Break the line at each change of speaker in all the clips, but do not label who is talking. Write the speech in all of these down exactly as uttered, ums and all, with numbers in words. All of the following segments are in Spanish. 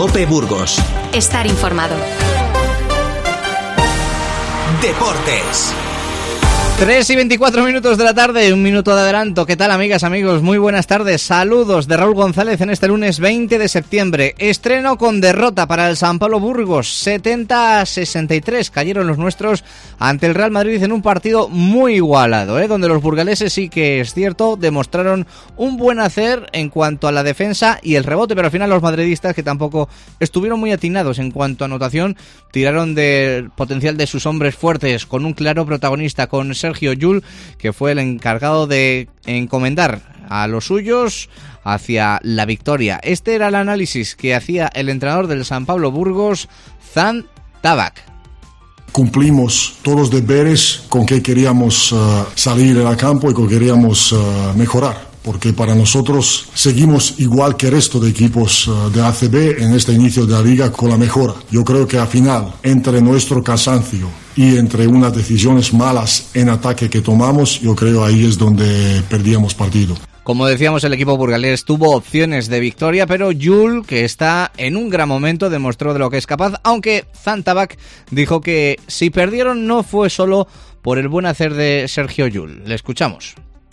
COPE Burgos.
Estar informado.
Deportes.
tres y veinticuatro minutos de la tarde, un minuto de adelanto. ¿Qué tal, amigas, amigos? Muy buenas tardes. Saludos de Raúl González en este lunes veinte de septiembre. Estreno con derrota para el San Pablo Burgos. setenta a sesenta y tres cayeron los nuestros ante el Real Madrid en un partido muy igualado, ¿eh? Donde los burgaleses, sí que es cierto, demostraron un buen hacer en cuanto a la defensa y el rebote, pero al final los madridistas, que tampoco estuvieron muy atinados en cuanto a anotación, tiraron del potencial de sus hombres fuertes, con un claro protagonista, con Sergio Llull, que fue el encargado de encomendar a los suyos hacia la victoria. Este era el análisis que hacía el entrenador del San Pablo Burgos, Zan Tabak.
Cumplimos todos los deberes con que queríamos uh, salir al campo y con que queríamos uh, mejorar. Porque para nosotros seguimos igual que el resto de equipos de A C B en este inicio de la liga con la mejora. Yo creo que al final, entre nuestro cansancio y entre unas decisiones malas en ataque que tomamos, yo creo ahí es donde perdíamos partido.
Como decíamos, el equipo burgalés tuvo opciones de victoria, pero Llull, que está en un gran momento, demostró de lo que es capaz, aunque Zan Tabak dijo que si perdieron no fue solo por el buen hacer de Sergio Llull. Le escuchamos.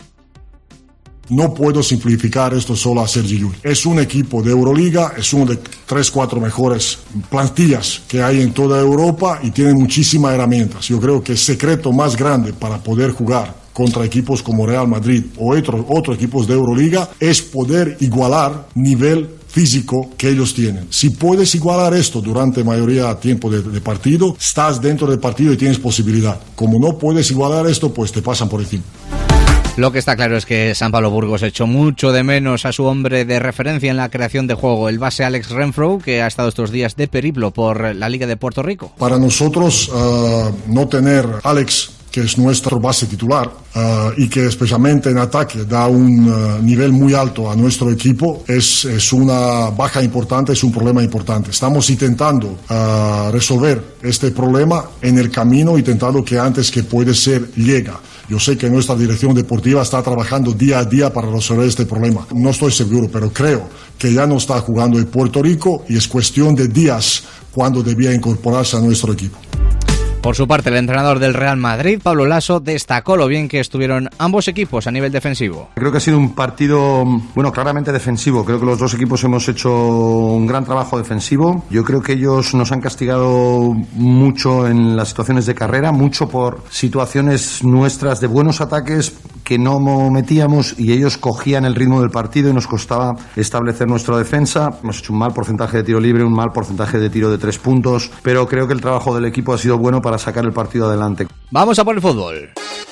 No puedo simplificar esto solo a Sergio Llull. Es un equipo de Euroliga, es uno de tres, cuatro mejores plantillas que hay en toda Europa y tiene muchísimas herramientas. Yo creo que el secreto más grande para poder jugar contra equipos como Real Madrid o otros otros equipos de Euroliga es poder igualar nivel físico que ellos tienen. Si puedes igualar esto durante mayoría de tiempo de, de partido, estás dentro del partido y tienes posibilidad. Como no puedes igualar esto, pues te pasan por encima.
Lo que está claro es que San Pablo Burgos echó mucho de menos a su hombre de referencia en la creación de juego, el base Alex Renfro, que ha estado estos días de periplo por la Liga de Puerto Rico.
Para nosotros, uh, no tener Alex, que es nuestro base titular, uh, y que especialmente en ataque da un uh, nivel muy alto a nuestro equipo, es, es una baja importante, es un problema importante. Estamos intentando uh, resolver este problema en el camino, intentando que antes que puede ser llega. Yo sé que nuestra dirección deportiva está trabajando día a día para resolver este problema. No estoy seguro, pero creo que ya no está jugando en Puerto Rico y es cuestión de días cuando debía incorporarse a nuestro equipo.
Por su parte, el entrenador del Real Madrid, Pablo Laso, destacó lo bien que estuvieron ambos equipos a nivel defensivo.
Creo que ha sido un partido, bueno, claramente defensivo. Creo que los dos equipos hemos hecho un gran trabajo defensivo. Yo creo que ellos nos han castigado mucho en las situaciones de carrera, mucho por situaciones nuestras de buenos ataques que no metíamos y ellos cogían el ritmo del partido y nos costaba establecer nuestra defensa. Hemos hecho un mal porcentaje de tiro libre, un mal porcentaje de tiro de tres puntos, pero creo que el trabajo del equipo ha sido bueno para sacar el partido adelante.
Vamos a por el fútbol.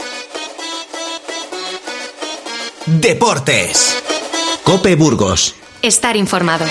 Deportes. COPE Burgos.
Estar informado.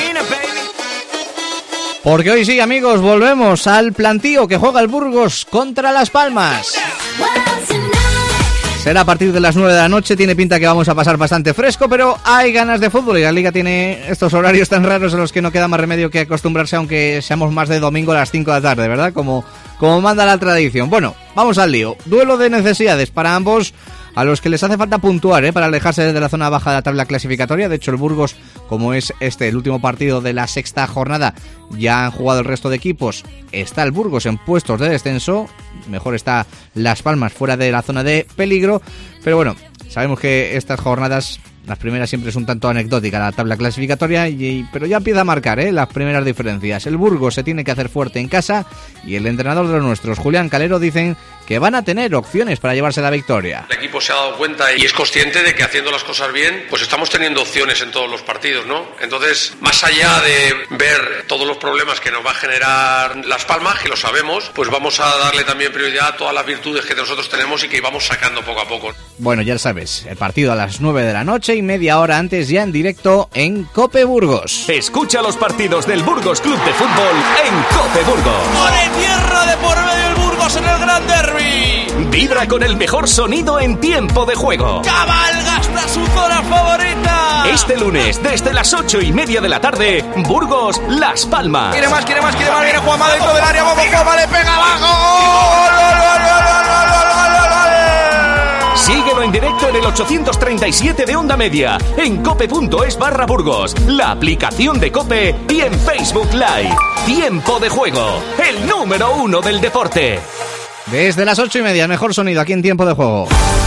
Porque hoy sí, amigos, volvemos al plantío que juega el Burgos contra Las Palmas. Será a partir de las nueve de la noche, tiene pinta que vamos a pasar bastante fresco, pero hay ganas de fútbol y la Liga tiene estos horarios tan raros en los que no queda más remedio que acostumbrarse, aunque seamos más de domingo a las cinco de la tarde, ¿verdad? Como, como manda la tradición. Bueno, vamos al lío. Duelo de necesidades para ambos, a los que les hace falta puntuar, ¿eh? Para alejarse de la zona baja de la tabla clasificatoria. De hecho, el Burgos, como es este el último partido de la sexta jornada, ya han jugado el resto de equipos. Está el Burgos en puestos de descenso, mejor está Las Palmas fuera de la zona de peligro, pero bueno, sabemos que estas jornadas, las primeras siempre es un tanto anecdótica la tabla clasificatoria, y, pero ya empieza a marcar ¿eh? las primeras diferencias. El Burgos se tiene que hacer fuerte en casa y el entrenador de los nuestros, Julián Calero, dicen que van a tener opciones para llevarse la victoria.
El equipo se ha dado cuenta y es consciente de que haciendo las cosas bien, pues estamos teniendo opciones en todos los partidos, ¿no? Entonces, más allá de ver todos los problemas que nos va a generar Las Palmas, que lo sabemos, pues vamos a darle también prioridad a todas las virtudes que nosotros tenemos y que vamos sacando poco a poco.
Bueno, ya sabes, el partido a las nueve de la noche y media hora antes ya en directo en COPE Burgos.
Escucha los partidos del Burgos Club de Fútbol en COPE Burgos.
¡Por tierra de por medio el Burgos en el Gran Derby!
Vibra con el mejor sonido en tiempo de juego.
¡Cabalga hasta su zona favorita!
Este lunes, desde las ocho y media de la tarde, Burgos, Las Palmas.
Quiere más, quiere más, quiere más. Viene Juanma dentro del área. Vamos, Juanma, le pega abajo. ¡Gol, gol, gol, gol, gol, gol, gol, gol, gol!
Síguelo en directo en el ochocientos treinta y siete de Onda Media, en cope.es barra Burgos, la aplicación de Cope y en Facebook Live. Tiempo de juego, el número uno del deporte.
Desde las ocho y media, el mejor sonido aquí en Tiempo de Juego.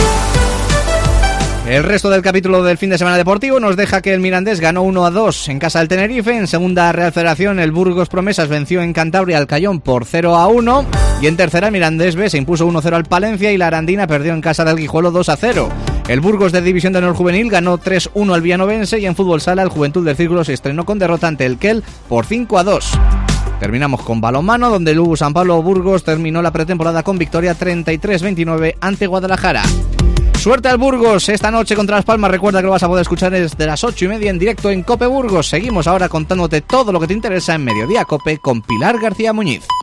El resto del capítulo del fin de semana deportivo nos deja que el Mirandés ganó uno a dos en casa del Tenerife. En segunda Real Federación, el Burgos Promesas venció en Cantabria al Cayón por cero a uno. Y en tercera, el Mirandés B se impuso uno cero al Palencia y la Arandina perdió en casa del Guijuelo dos a cero. El Burgos de División de Honor Juvenil ganó tres uno al Villanovense y en Fútbol Sala el Juventud del Círculo se estrenó con derrota ante el Kell por cinco a dos. Terminamos con balonmano, donde el U B U San Pablo Burgos terminó la pretemporada con victoria treinta y tres veintinueve ante Guadalajara. Suerte al Burgos esta noche contra Las Palmas. Recuerda que lo vas a poder escuchar desde las ocho y media en directo en Cope Burgos. Seguimos ahora contándote todo lo que te interesa en Mediodía Cope con Pilar García Muñiz.